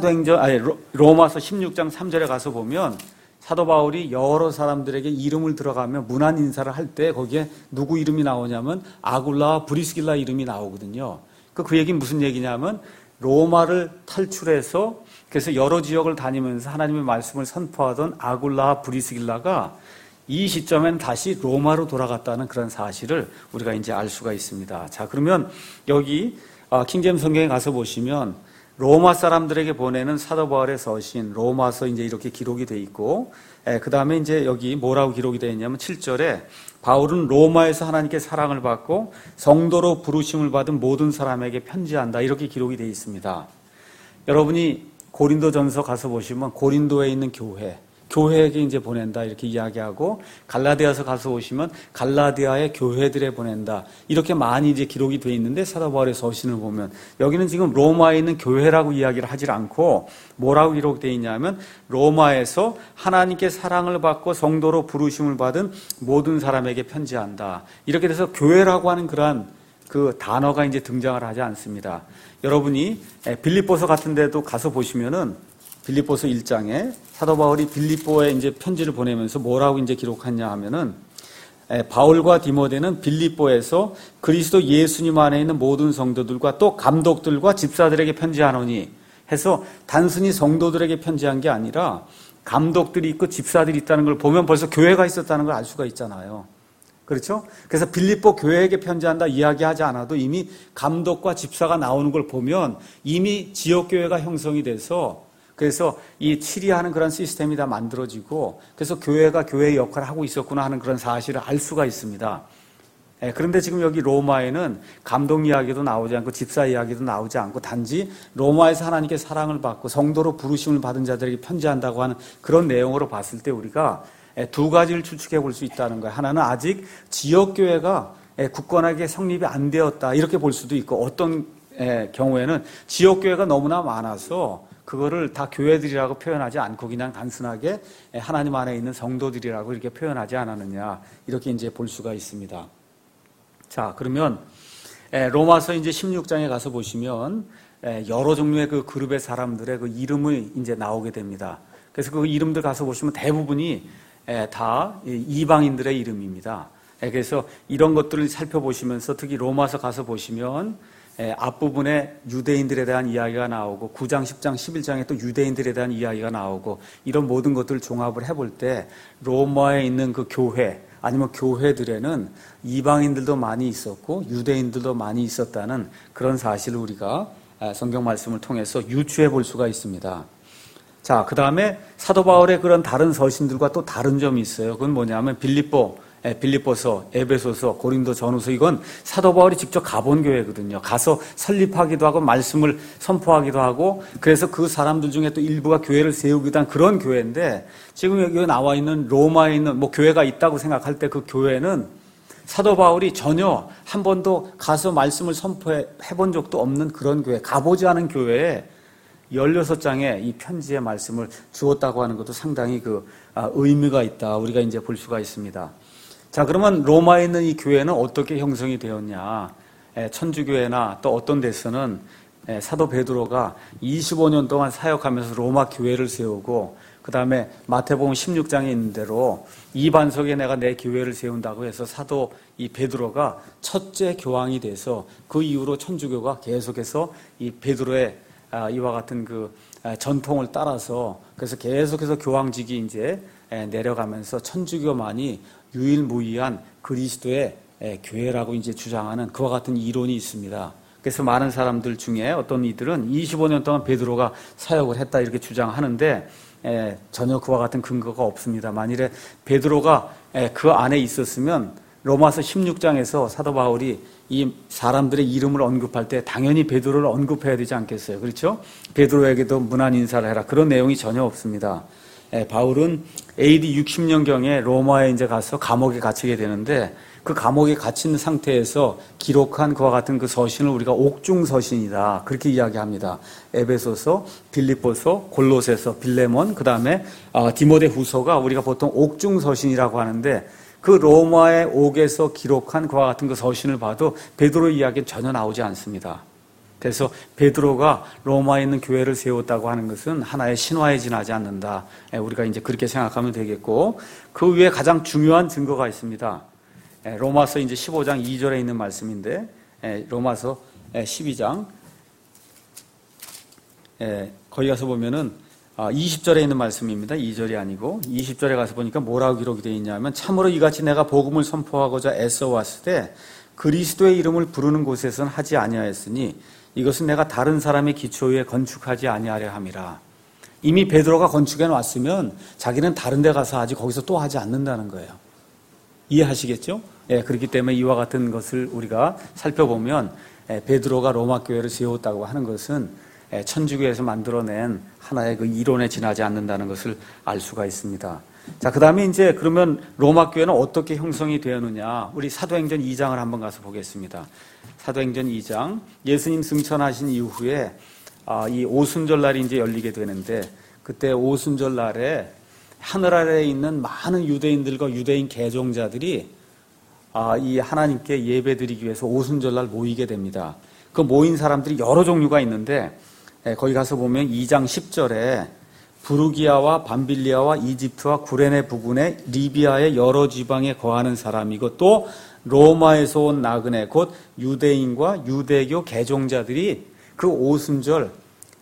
로마서 16장 3절에 가서 보면 사도 바울이 여러 사람들에게 이름을 들어가며 문안 인사를 할 때 거기에 누구 이름이 나오냐면 아굴라와 브리스길라 이름이 나오거든요. 그 얘기는 무슨 얘기냐면, 로마를 탈출해서 그래서 여러 지역을 다니면서 하나님의 말씀을 선포하던 아굴라와 브리스길라가 이 시점엔 다시 로마로 돌아갔다는 그런 사실을 우리가 이제 알 수가 있습니다. 자, 그러면 여기 킹제임스 성경에 가서 보시면 로마 사람들에게 보내는 사도 바울의 서신 로마서 이제 이렇게 기록이 돼 있고, 그 다음에 이제 여기 뭐라고 기록이 되어 있냐면 7절에 바울은 로마에서 하나님께 사랑을 받고 성도로 부르심을 받은 모든 사람에게 편지한다, 이렇게 기록이 되어 있습니다. 여러분이 고린도전서 가서 보시면 고린도에 있는 교회에게 이제 보낸다 이렇게 이야기하고, 갈라디아서 가서 보시면 갈라디아의 교회들에 보낸다 이렇게 많이 이제 기록이 되어 있는데, 사도 바울의 서신을 보면 여기는 지금 로마에 있는 교회라고 이야기를 하질 않고 뭐라고 기록되어 있냐면, 로마에서 하나님께 사랑을 받고 성도로 부르심을 받은 모든 사람에게 편지한다, 이렇게 돼서 교회라고 하는 그러한 그 단어가 이제 등장을 하지 않습니다. 여러분이 빌립보서 같은 데도 가서 보시면은 빌립보서 1장에 사도 바울이 빌립보에 이제 편지를 보내면서 뭐라고 이제 기록하냐 하면은, 바울과 디모데는 빌립보에서 그리스도 예수님 안에 있는 모든 성도들과 또 감독들과 집사들에게 편지하노니 해서 단순히 성도들에게 편지한 게 아니라 감독들이 있고 집사들이 있다는 걸 보면 벌써 교회가 있었다는 걸 알 수가 있잖아요. 그렇죠? 그래서 빌립보 교회에게 편지한다 이야기하지 않아도 이미 감독과 집사가 나오는 걸 보면 이미 지역교회가 형성이 돼서, 그래서 이 치리하는 그런 시스템이 다 만들어지고, 그래서 교회가 교회의 역할을 하고 있었구나 하는 그런 사실을 알 수가 있습니다. 그런데 지금 여기 로마에는 감독 이야기도 나오지 않고 집사 이야기도 나오지 않고 단지 로마에서 하나님께 사랑을 받고 성도로 부르심을 받은 자들에게 편지한다고 하는 그런 내용으로 봤을 때 우리가 두 가지를 추측해 볼 수 있다는 거예요. 하나는 아직 지역교회가 굳건하게 성립이 안 되었다 이렇게 볼 수도 있고, 어떤 경우에는 지역교회가 너무나 많아서 그거를 다 교회들이라고 표현하지 않고 그냥 단순하게 하나님 안에 있는 성도들이라고 이렇게 표현하지 않았느냐, 이렇게 이제 볼 수가 있습니다. 자, 그러면 로마서 이제 16장에 가서 보시면 여러 종류의 그 그룹의 사람들의 그 이름이 이제 나오게 됩니다. 그래서 그 이름들 가서 보시면 대부분이 다 이방인들의 이름입니다. 그래서 이런 것들을 살펴보시면서 특히 로마서 가서 보시면 앞부분에 유대인들에 대한 이야기가 나오고 9장, 10장, 11장에 또 유대인들에 대한 이야기가 나오고 이런 모든 것들을 종합을 해볼 때 로마에 있는 그 교회 아니면 교회들에는 이방인들도 많이 있었고 유대인들도 많이 있었다는 그런 사실을 우리가 성경 말씀을 통해서 유추해 볼 수가 있습니다. 자, 그 다음에 사도 바울의 그런 다른 서신들과 또 다른 점이 있어요. 그건 뭐냐면 빌립보서, 에베소서, 고린도 전후서 이건 사도 바울이 직접 가본 교회거든요. 가서 설립하기도 하고 말씀을 선포하기도 하고 그래서 그 사람들 중에 또 일부가 교회를 세우기도 한 그런 교회인데 지금 여기 나와 있는 로마에 있는 교회가 있다고 생각할 때 그 교회는 사도 바울이 전혀 한 번도 가서 말씀을 선포해 본 적도 없는 그런 교회, 가보지 않은 교회에 16장의 이 편지의 말씀을 주었다고 하는 것도 상당히 의미가 있다. 우리가 이제 볼 수가 있습니다. 자, 그러면 로마에 있는 이 교회는 어떻게 형성이 되었냐? 천주교회나 또 어떤 데서는 사도 베드로가 25년 동안 사역하면서 로마 교회를 세우고 그 다음에 마태복음 16장에 있는 대로 이 반석에 내가 내 교회를 세운다고 해서 사도 이 베드로가 첫째 교황이 돼서 그 이후로 천주교가 계속해서 이 베드로의 이와 같은 그 전통을 따라서 그래서 계속해서 교황직이 이제 내려가면서 천주교만이 유일무이한 그리스도의 교회라고 이제 주장하는 그와 같은 이론이 있습니다. 그래서 많은 사람들 중에 어떤 이들은 25년 동안 베드로가 사역을 했다 이렇게 주장하는데 전혀 그와 같은 근거가 없습니다. 만일에 베드로가 그 안에 있었으면 로마서 16장에서 사도 바울이 이 사람들의 이름을 언급할 때 당연히 베드로를 언급해야 되지 않겠어요? 그렇죠? 베드로에게도 문안 인사를 해라. 그런 내용이 전혀 없습니다. 바울은 AD 60년경에 로마에 이제 가서 감옥에 갇히게 되는데 그 감옥에 갇힌 상태에서 기록한 그와 같은 그 서신을 우리가 옥중서신이다. 그렇게 이야기합니다. 에베소서, 빌립보서, 골로새서, 빌레몬, 그 다음에 디모데 후서가 우리가 보통 옥중서신이라고 하는데 그 로마의 옥에서 기록한 그와 같은 그 서신을 봐도 베드로의 이야기는 전혀 나오지 않습니다. 그래서 베드로가 로마에 있는 교회를 세웠다고 하는 것은 하나의 신화에 지나지 않는다. 우리가 이제 그렇게 생각하면 되겠고 그 위에 가장 중요한 증거가 있습니다. 로마서 이제 15장 2절에 있는 말씀인데 로마서 12장 거기 가서 보면은 20절에 있는 말씀입니다. 2절이 아니고 20절에 가서 보니까 뭐라고 기록이 되어 있냐면 참으로 이같이 내가 복음을 선포하고자 애써 왔을 때 그리스도의 이름을 부르는 곳에서는 하지 아니하였으니 이것은 내가 다른 사람의 기초 위에 건축하지 아니하려 함이라. 이미 베드로가 건축해 놨으면 자기는 다른 데 가서 하지 거기서 또 하지 않는다는 거예요. 이해하시겠죠? 그렇기 때문에 이와 같은 것을 우리가 살펴보면 베드로가 로마 교회를 세웠다고 하는 것은 천주교에서 만들어낸 하나의 그 이론에 지나지 않는다는 것을 알 수가 있습니다. 자, 그 다음에 이제 그러면 로마 교회는 어떻게 형성이 되었느냐? 우리 사도행전 2장을 한번 가서 보겠습니다. 사도행전 2장, 예수님 승천하신 이후에 이 오순절날이 이제 열리게 되는데 그때 오순절날에 하늘 아래에 있는 많은 유대인들과 유대인 개종자들이 이 하나님께 예배드리기 위해서 오순절날 모이게 됩니다. 그 모인 사람들이 여러 종류가 있는데 거기 가서 보면 2장 10절에 부르기아와 밤빌리아와 이집트와 구레네 부근의 리비아의 여러 지방에 거하는 사람이고 또 로마에서 온 나그네 곧 유대인과 유대교 개종자들이 그 오순절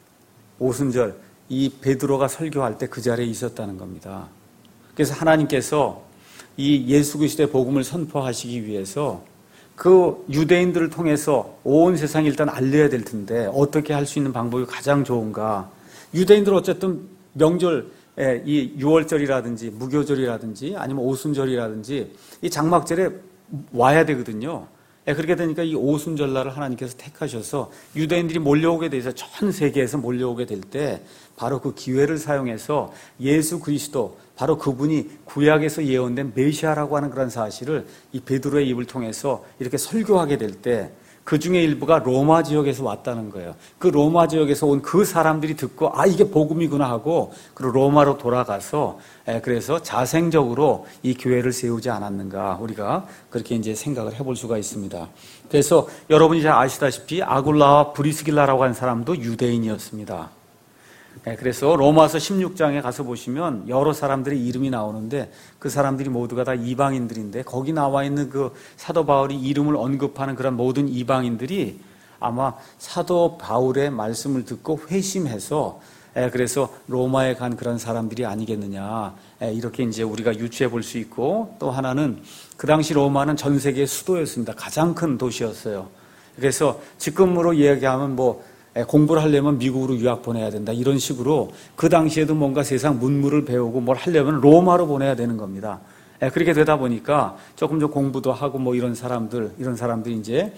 이 베드로가 설교할 때 그 자리에 있었다는 겁니다. 그래서 하나님께서 이 예수 그리스도의 복음을 선포하시기 위해서 그 유대인들을 통해서 온 세상에 일단 알려야 될 텐데 어떻게 할 수 있는 방법이 가장 좋은가? 유대인들은 어쨌든 명절, 이 유월절이라든지 무교절이라든지 아니면 오순절이라든지 이 장막절에 와야 되거든요. 그렇게 되니까 이 오순절날을 하나님께서 택하셔서 유대인들이 몰려오게 돼서 전 세계에서 몰려오게 될 때 바로 그 기회를 사용해서 예수 그리스도 바로 그분이 구약에서 예언된 메시아라고 하는 그런 사실을 이 베드로의 입을 통해서 이렇게 설교하게 될 때 그 중에 일부가 로마 지역에서 왔다는 거예요. 그 로마 지역에서 온 그 사람들이 듣고 이게 복음이구나 하고 그리고 로마로 돌아가서 그래서 자생적으로 이 교회를 세우지 않았는가 우리가 그렇게 이제 생각을 해볼 수가 있습니다. 그래서 여러분이 잘 아시다시피 아굴라와 브리스길라라고 하는 사람도 유대인이었습니다. 그래서 로마서 16장에 가서 보시면 여러 사람들의 이름이 나오는데 그 사람들이 모두가 다 이방인들인데 거기 나와 있는 그 사도 바울이 이름을 언급하는 그런 모든 이방인들이 아마 사도 바울의 말씀을 듣고 회심해서 그래서 로마에 간 그런 사람들이 아니겠느냐, 이렇게 이제 우리가 유추해 볼 수 있고, 또 하나는 그 당시 로마는 전 세계의 수도였습니다. 가장 큰 도시였어요. 그래서 지금으로 이야기하면 공부를 하려면 미국으로 유학 보내야 된다, 이런 식으로 그 당시에도 뭔가 세상 문물을 배우고 뭘 하려면 로마로 보내야 되는 겁니다. 그렇게 되다 보니까 조금 좀 공부도 하고 이런 사람들이 이제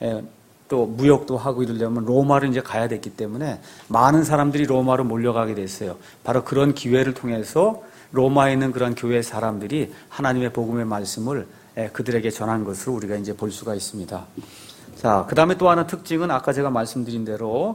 또 무역도 하고 이러려면 로마로 이제 가야 됐기 때문에 많은 사람들이 로마로 몰려가게 됐어요. 바로 그런 기회를 통해서 로마에 있는 그런 교회 사람들이 하나님의 복음의 말씀을 그들에게 전한 것을 우리가 이제 볼 수가 있습니다. 자, 그 다음에 또 하나 특징은 아까 제가 말씀드린 대로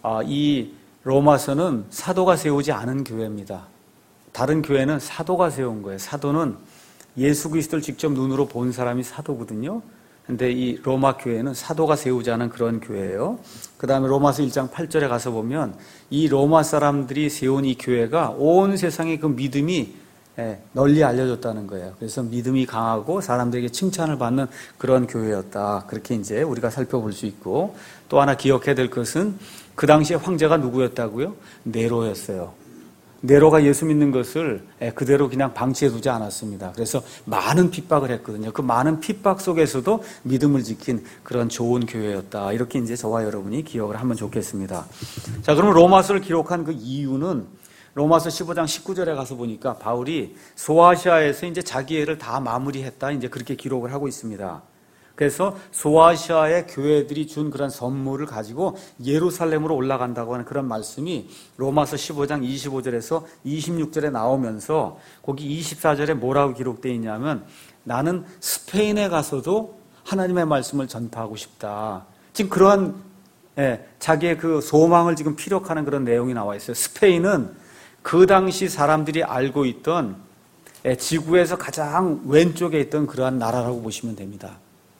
이 로마서는 사도가 세우지 않은 교회입니다. 다른 교회는 사도가 세운 거예요. 사도는 예수 그리스도를 직접 눈으로 본 사람이 사도거든요. 근데 이 로마 교회는 사도가 세우지 않은 그런 교회예요. 그 다음에 로마서 1장 8절에 가서 보면 이 로마 사람들이 세운 이 교회가 온 세상에 그 믿음이 널리 알려졌다는 거예요. 그래서 믿음이 강하고 사람들에게 칭찬을 받는 그런 교회였다. 그렇게 이제 우리가 살펴볼 수 있고, 또 하나 기억해야 될 것은 그 당시에 황제가 누구였다고요? 네로였어요. 네로가 예수 믿는 것을 그대로 그냥 방치해두지 않았습니다. 그래서 많은 핍박을 했거든요. 그 많은 핍박 속에서도 믿음을 지킨 그런 좋은 교회였다. 이렇게 이제 저와 여러분이 기억을 하면 좋겠습니다. 자, 그러면 로마서를 기록한 그 이유는 로마서 15장 19절에 가서 보니까 바울이 소아시아에서 이제 자기 일을 다 마무리했다, 이제 그렇게 기록을 하고 있습니다. 그래서 소아시아의 교회들이 준 그런 선물을 가지고 예루살렘으로 올라간다고 하는 그런 말씀이 로마서 15장 25절에서 26절에 나오면서 거기 24절에 뭐라고 기록되어 있냐면, 나는 스페인에 가서도 하나님의 말씀을 전파하고 싶다. 지금 그러한 자기의 그 소망을 지금 피력하는 그런 내용이 나와 있어요. 스페인은 그 당시 사람들이 알고 있던 지구에서 가장 왼쪽에 있던 그러한 나라라고 보시면 됩니다.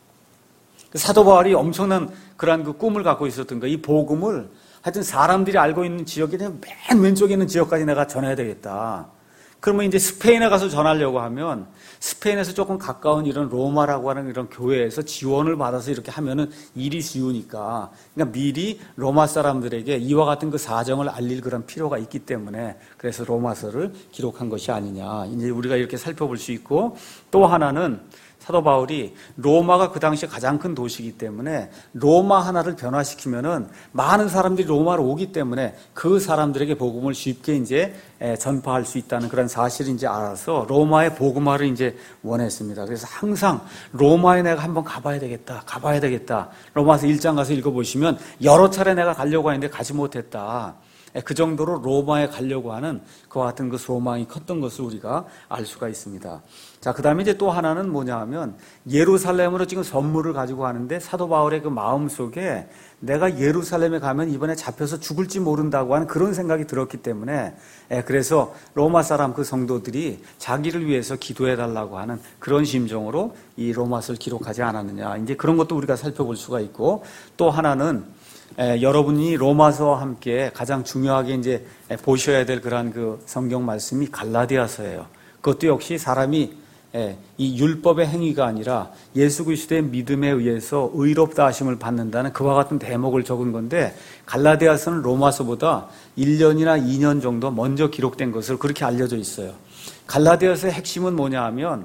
사도 바울이 엄청난 그러한 그 꿈을 갖고 있었던 거예요. 이 복음을 하여튼 사람들이 알고 있는 지역에 맨 왼쪽에 있는 지역까지 내가 전해야 되겠다. 그러면 이제 스페인에 가서 전하려고 하면 스페인에서 조금 가까운 이런 로마라고 하는 이런 교회에서 지원을 받아서 이렇게 하면은 일이 쉬우니까, 그러니까 미리 로마 사람들에게 이와 같은 그 사정을 알릴 그런 필요가 있기 때문에 그래서 로마서를 기록한 것이 아니냐, 이제 우리가 이렇게 살펴볼 수 있고, 또 하나는 사도 바울이 로마가 그 당시에 가장 큰 도시이기 때문에 로마 하나를 변화시키면은 많은 사람들이 로마로 오기 때문에 그 사람들에게 복음을 쉽게 이제 전파할 수 있다는 그런 사실을 이제 알아서 로마의 복음화를 이제 원했습니다. 그래서 항상 로마에 내가 한번 가봐야 되겠다. 로마서 1장 가서 읽어보시면 여러 차례 내가 가려고 했는데 가지 못했다. 그 정도로 로마에 가려고 하는 그와 같은 그 소망이 컸던 것을 우리가 알 수가 있습니다. 자, 그 다음에 이제 또 하나는 뭐냐 하면 예루살렘으로 지금 선물을 가지고 가는데 사도 바울의 그 마음 속에 내가 예루살렘에 가면 이번에 잡혀서 죽을지 모른다고 하는 그런 생각이 들었기 때문에 그래서 로마 사람 그 성도들이 자기를 위해서 기도해 달라고 하는 그런 심정으로 이 로마서를 기록하지 않았느냐, 이제 그런 것도 우리가 살펴볼 수가 있고, 또 하나는 여러분이 로마서와 함께 가장 중요하게 이제 보셔야 될 그러한 그 성경 말씀이 갈라디아서예요. 그것도 역시 사람이 이 율법의 행위가 아니라 예수 그리스도의 믿음에 의해서 의롭다 하심을 받는다는 그와 같은 대목을 적은 건데, 갈라디아서는 로마서보다 1년이나 2년 정도 먼저 기록된 것으로 그렇게 알려져 있어요. 갈라디아서의 핵심은 뭐냐 하면,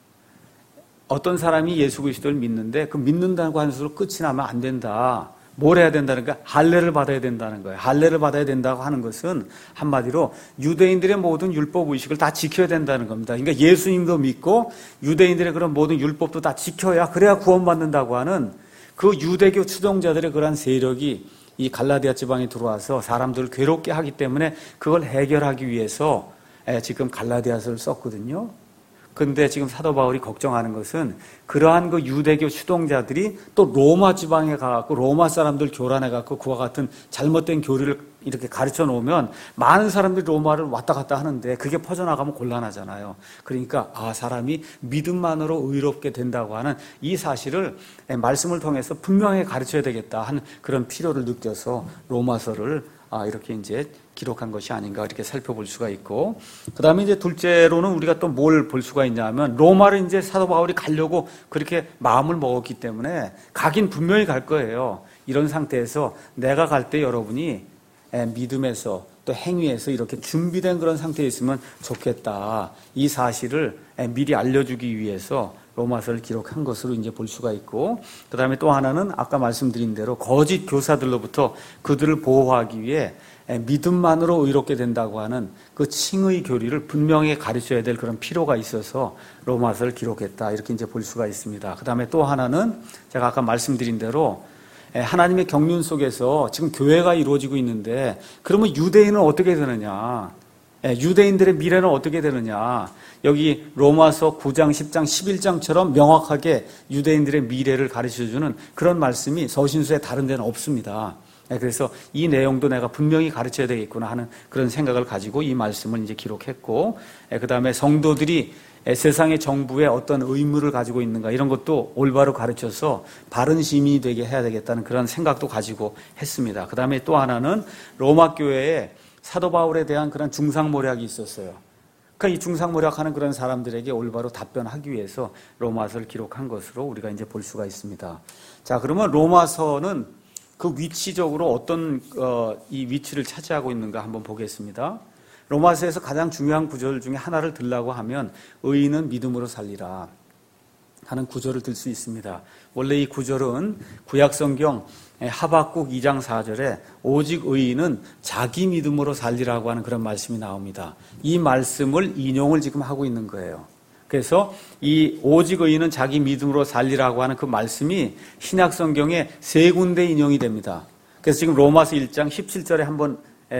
어떤 사람이 예수 그리스도를 믿는데 그 믿는다고 하는 것으로 끝이 나면 안 된다. 뭘 해야 된다는 거야? 할례를 받아야 된다는 거예요. 할례를 받아야 된다고 하는 것은 한마디로 유대인들의 모든 율법 의식을 다 지켜야 된다는 겁니다. 그러니까 예수님도 믿고 유대인들의 그런 모든 율법도 다 지켜야, 그래야 구원받는다고 하는 그 유대교 추종자들의 그런 세력이 이 갈라디아 지방에 들어와서 사람들을 괴롭게 하기 때문에 그걸 해결하기 위해서 지금 갈라디아서를 썼거든요. 그런데 지금 사도 바울이 걱정하는 것은 그러한 그 유대교 추동자들이 또 로마 지방에 가갖고 로마 사람들 교란해갖고 그와 같은 잘못된 교리를 이렇게 가르쳐 놓으면 많은 사람들이 로마를 왔다 갔다 하는데 그게 퍼져나가면 곤란하잖아요. 그러니까 사람이 믿음만으로 의롭게 된다고 하는 이 사실을 말씀을 통해서 분명히 가르쳐야 되겠다 하는 그런 필요를 느껴서 로마서를 이렇게 이제 기록한 것이 아닌가, 이렇게 살펴볼 수가 있고, 그 다음에 이제 둘째로는 우리가 또 뭘 볼 수가 있냐면, 로마를 이제 사도 바울이 가려고 그렇게 마음을 먹었기 때문에 가긴 분명히 갈 거예요. 이런 상태에서 내가 갈 때 여러분이 믿음에서 또 행위에서 이렇게 준비된 그런 상태에 있으면 좋겠다. 이 사실을 미리 알려주기 위해서 로마서를 기록한 것으로 이제 볼 수가 있고, 그 다음에 또 하나는 아까 말씀드린 대로 거짓 교사들로부터 그들을 보호하기 위해 믿음만으로 의롭게 된다고 하는 그 칭의 교리를 분명히 가르쳐야 될 그런 필요가 있어서 로마서를 기록했다. 이렇게 이제 볼 수가 있습니다. 그 다음에 또 하나는 제가 아까 말씀드린 대로 하나님의 경륜 속에서 지금 교회가 이루어지고 있는데, 그러면 유대인은 어떻게 되느냐? 유대인들의 미래는 어떻게 되느냐? 여기 로마서 9장, 10장, 11장처럼 명확하게 유대인들의 미래를 가르쳐주는 그런 말씀이 서신서에 다른 데는 없습니다. 그래서 이 내용도 내가 분명히 가르쳐야 되겠구나 하는 그런 생각을 가지고 이 말씀을 이제 기록했고, 그 다음에 성도들이 세상의 정부에 어떤 의무를 가지고 있는가 이런 것도 올바로 가르쳐서 바른 시민이 되게 해야 되겠다는 그런 생각도 가지고 했습니다. 그 다음에 또 하나는 로마 교회에 사도 바울에 대한 그런 중상모략이 있었어요. 그러니까 이 중상모략하는 그런 사람들에게 올바로 답변하기 위해서 로마서를 기록한 것으로 우리가 이제 볼 수가 있습니다. 자, 그러면 로마서는 그 위치적으로 어떤 이 위치를 차지하고 있는가 한번 보겠습니다. 로마서에서 가장 중요한 구절 중에 하나를 들라고 하면 의인은 믿음으로 살리라 하는 구절을 들 수 있습니다. 원래 이 구절은 구약성경 하박국 2장 4절에 오직 의인은 자기 믿음으로 살리라고 하는 그런 말씀이 나옵니다. 이 말씀을 인용을 지금 하고 있는 거예요. 그래서 이 오직 의인은 자기 믿음으로 살리라고 하는 그 말씀이 신약성경에 세 군데 인용이 됩니다. 그래서 지금 로마서 1장 17절에 한번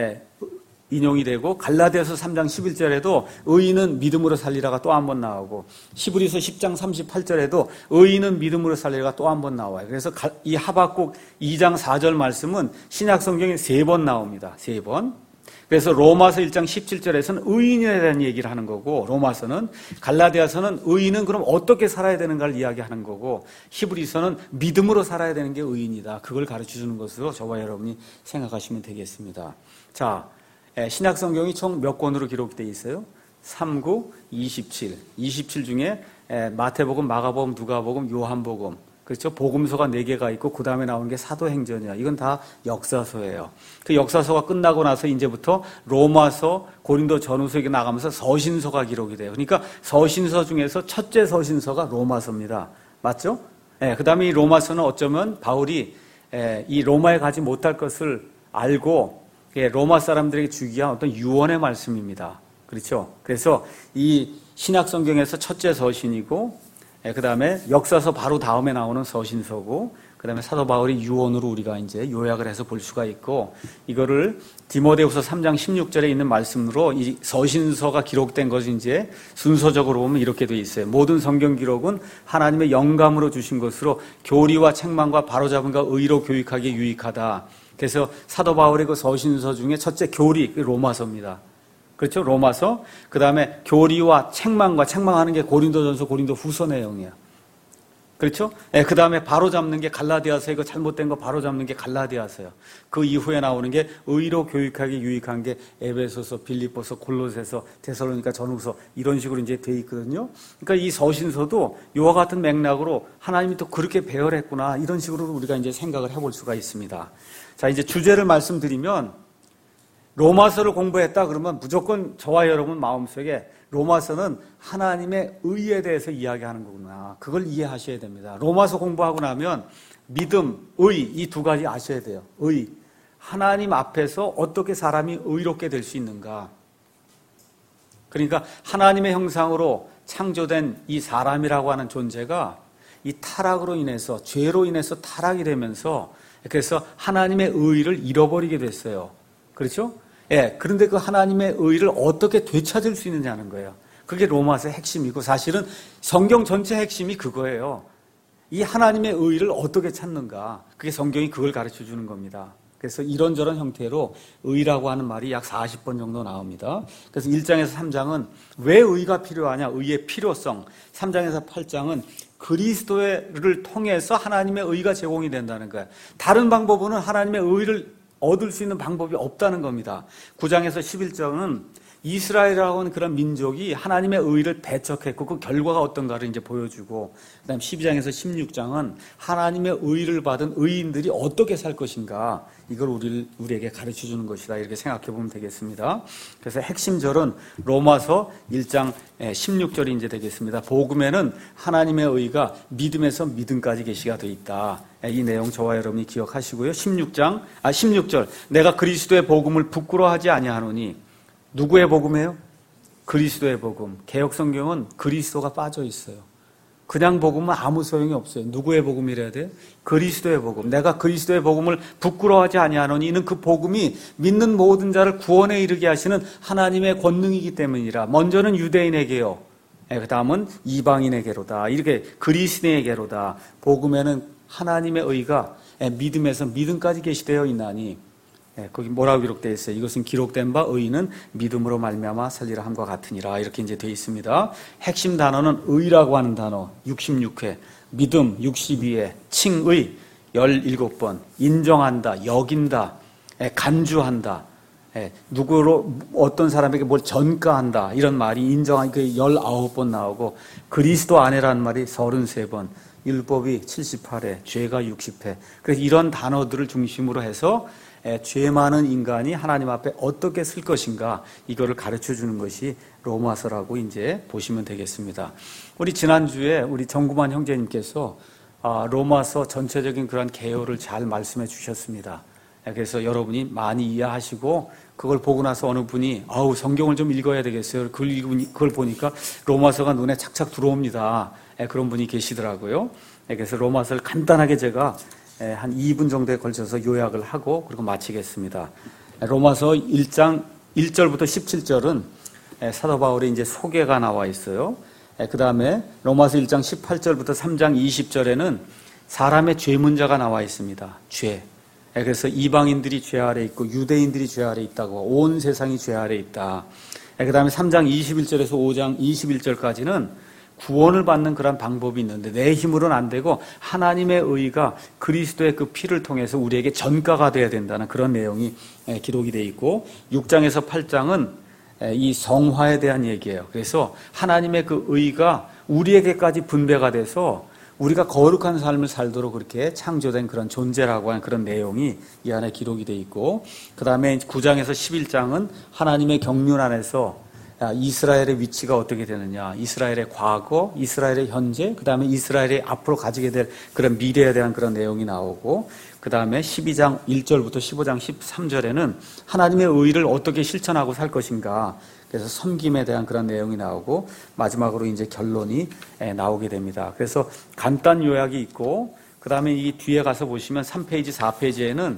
인용이 되고, 갈라디아서 3장 11절에도 의인은 믿음으로 살리라가 또 한 번 나오고, 히브리서 10장 38절에도 의인은 믿음으로 살리라가 또 한 번 나와요. 그래서 이 하박국 2장 4절 말씀은 신약성경에 3번 나옵니다. 3번. 그래서 로마서 1장 17절에서는 의인에 대한 얘기를 하는 거고, 로마서는, 갈라디아서는 의인은 그럼 어떻게 살아야 되는가를 이야기하는 거고, 히브리서는 믿음으로 살아야 되는 게 의인이다. 그걸 가르쳐 주는 것으로 저와 여러분이 생각하시면 되겠습니다. 자, 신약 성경이 총 몇 권으로 기록되어 있어요? 3, 9, 27. 27 중에 마태복음, 마가복음, 누가복음, 요한복음. 그렇죠? 복음서가 4개가 있고 그 다음에 나오는 게 사도행전이야. 이건 다 역사서예요. 그 역사서가 끝나고 나서 이제부터 로마서, 고린도 전후서에 나가면서 서신서가 기록이 돼요. 그러니까 서신서 중에서 첫째 서신서가 로마서입니다. 맞죠? 그 다음에 이 로마서는 어쩌면 바울이 이 로마에 가지 못할 것을 알고 로마 사람들에게 주기 위한 어떤 유언의 말씀입니다. 그렇죠? 그래서 이 신약 성경에서 첫째 서신이고, 그 다음에 역사서 바로 다음에 나오는 서신서고, 그 다음에 사도 바울의 유언으로 우리가 이제 요약을 해서 볼 수가 있고, 이거를 디모데후서 3장 16절에 있는 말씀으로 이 서신서가 기록된 것이 이제 순서적으로 보면 이렇게 되어 있어요. 모든 성경 기록은 하나님의 영감으로 주신 것으로 교리와 책망과 바로잡음과 의로 교육하기에 유익하다. 그래서 사도 바울의 그 서신서 중에 첫째 교리, 로마서입니다. 그렇죠? 로마서. 그 다음에 교리와 책망하는 게 고린도전서, 고린도후서 내용이야. 그렇죠? 그 다음에 바로잡는 게 갈라디아서, 이거 잘못된 거 바로잡는 게 갈라디아서예요. 그 이후에 나오는 게 의로 교육하기 유익한 게 에베소서, 빌립보서, 골로새서, 데살로니가 전후서 이런 식으로 이제 돼 있거든요. 그러니까 이 서신서도 이와 같은 맥락으로 하나님이 또 그렇게 배열했구나, 이런 식으로 우리가 이제 생각을 해볼 수가 있습니다. 자, 이제 주제를 말씀드리면, 로마서를 공부했다 그러면 무조건 저와 여러분 마음속에 로마서는 하나님의 의에 대해서 이야기하는 거구나, 그걸 이해하셔야 됩니다. 로마서 공부하고 나면 믿음, 의, 이 두 가지 아셔야 돼요. 의, 하나님 앞에서 어떻게 사람이 의롭게 될 수 있는가. 그러니까 하나님의 형상으로 창조된 이 사람이라고 하는 존재가 이 타락으로 인해서, 죄로 인해서 타락이 되면서, 그래서 하나님의 의를 잃어버리게 됐어요. 그렇죠? 그런데 그 하나님의 의를 어떻게 되찾을 수 있느냐는 거예요. 그게 로마서의 핵심이고, 사실은 성경 전체 핵심이 그거예요. 이 하나님의 의를 어떻게 찾는가. 그게 성경이 그걸 가르쳐 주는 겁니다. 그래서 이런저런 형태로 의라고 하는 말이 약 40번 정도 나옵니다. 그래서 1장에서 3장은 왜 의가 필요하냐, 의의 필요성. 3장에서 8장은 그리스도를 통해서 하나님의 의가 제공이 된다는 거예요. 다른 방법으로는 하나님의 의를 얻을 수 있는 방법이 없다는 겁니다. 9장에서 11장은 이스라엘이라고 하는 그런 민족이 하나님의 의를 배척했고 그 결과가 어떤가를 이제 보여주고, 그다음 12장에서 16장은 하나님의 의를 받은 의인들이 어떻게 살 것인가, 이걸 우리에게 가르쳐 주는 것이다, 이렇게 생각해 보면 되겠습니다. 그래서 핵심 절은 로마서 1장 16절이 이제 되겠습니다. 복음에는 하나님의 의가 믿음에서 믿음까지 계시가 되어 있다. 이 내용 저와 여러분이 기억하시고요. 16절, 내가 그리스도의 복음을 부끄러워하지 아니하노니. 누구의 복음이에요? 그리스도의 복음. 개역 성경은 그리스도가 빠져 있어요. 그냥 복음은 아무 소용이 없어요. 누구의 복음이래야 돼요? 그리스도의 복음. 내가 그리스도의 복음을 부끄러워하지 아니하노니, 이는 그 복음이 믿는 모든 자를 구원에 이르게 하시는 하나님의 권능이기 때문이라. 먼저는 유대인에게요, 그 다음은 이방인에게로다. 이렇게 그리스도에게로다. 복음에는 하나님의 의가 믿음에서 믿음까지 계시되어 있나니, 거기 뭐라고 기록되어 있어요? 이것은 기록된 바 의인은 믿음으로 말미암아 살리라 함과 같으니라. 이렇게 이제 되어 있습니다. 핵심 단어는 의라고 하는 단어 66회, 믿음 62회, 칭의 17번, 인정한다, 여긴다, 간주한다, 누구로 어떤 사람에게 뭘 전가한다, 이런 말이 인정한 게 19번 나오고, 그리스도 안에라는 말이 33번, 율법이 78회, 죄가 60회. 그래서 이런 단어들을 중심으로 해서 죄 많은 인간이 하나님 앞에 어떻게 쓸 것인가, 이거를 가르쳐 주는 것이 로마서라고 이제 보시면 되겠습니다. 우리 지난주에 우리 정구만 형제님께서 로마서 전체적인 그런 개요를 잘 말씀해 주셨습니다. 그래서 여러분이 많이 이해하시고, 그걸 보고 나서 어느 분이 성경을 좀 읽어야 되겠어요. 그걸 보니까 로마서가 눈에 착착 들어옵니다. 그런 분이 계시더라고요. 그래서 로마서를 간단하게 제가 한 2분 정도에 걸쳐서 요약을 하고 그리고 마치겠습니다. 로마서 1장 1절부터 17절은 사도 바울의 이제 소개가 나와 있어요. 그 다음에 로마서 1장 18절부터 3장 20절에는 사람의 죄 문제가 나와 있습니다. 죄. 그래서 이방인들이 죄 아래 있고 유대인들이 죄 아래 있다고, 온 세상이 죄 아래 있다. 그 다음에 3장 21절에서 5장 21절까지는 구원을 받는 그런 방법이 있는데 내 힘으로는 안 되고 하나님의 의가 그리스도의 그 피를 통해서 우리에게 전가가 돼야 된다는 그런 내용이 기록이 되어 있고, 6장에서 8장은 이 성화에 대한 얘기예요. 그래서 하나님의 그 의가 우리에게까지 분배가 돼서 우리가 거룩한 삶을 살도록 그렇게 창조된 그런 존재라고 하는 그런 내용이 이 안에 기록이 되어 있고, 그 다음에 9장에서 11장은 하나님의 경륜 안에서 이스라엘의 위치가 어떻게 되느냐, 이스라엘의 과거, 이스라엘의 현재, 그 다음에 이스라엘이 앞으로 가지게 될 그런 미래에 대한 그런 내용이 나오고, 그 다음에 12장 1절부터 15장 13절에는 하나님의 의를 어떻게 실천하고 살 것인가, 그래서 섬김에 대한 그런 내용이 나오고, 마지막으로 이제 결론이 나오게 됩니다. 그래서 간단 요약이 있고, 그 다음에 이 뒤에 가서 보시면 3페이지, 4페이지에는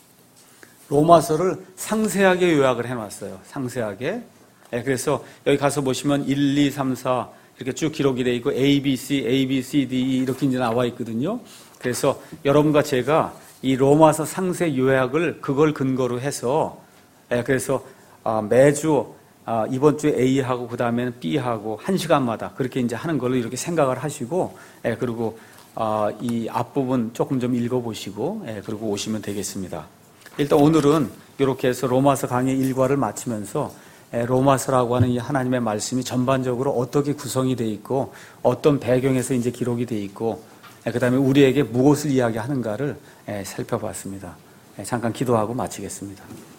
로마서를 상세하게 요약을 해놨어요. 상세하게. 그래서 여기 가서 보시면 1, 2, 3, 4 이렇게 쭉 기록이 되어 있고, A, B, C, A, B, C, D, E 이렇게 이제 나와 있거든요. 그래서 여러분과 제가 이 로마서 상세 요약을 그걸 근거로 해서, 그래서 매주 이번 주에 A하고 그 다음에는 B하고 1시간마다 그렇게 이제 하는 걸로 이렇게 생각을 하시고, 그리고 이 앞부분 조금 좀 읽어보시고, 그리고 오시면 되겠습니다. 일단 오늘은 이렇게 해서 로마서 강의 1과를 마치면서 로마서라고 하는 이 하나님의 말씀이 전반적으로 어떻게 구성이 되어 있고 어떤 배경에서 이제 기록이 되어 있고, 그 다음에 우리에게 무엇을 이야기하는가를 살펴봤습니다. 잠깐 기도하고 마치겠습니다.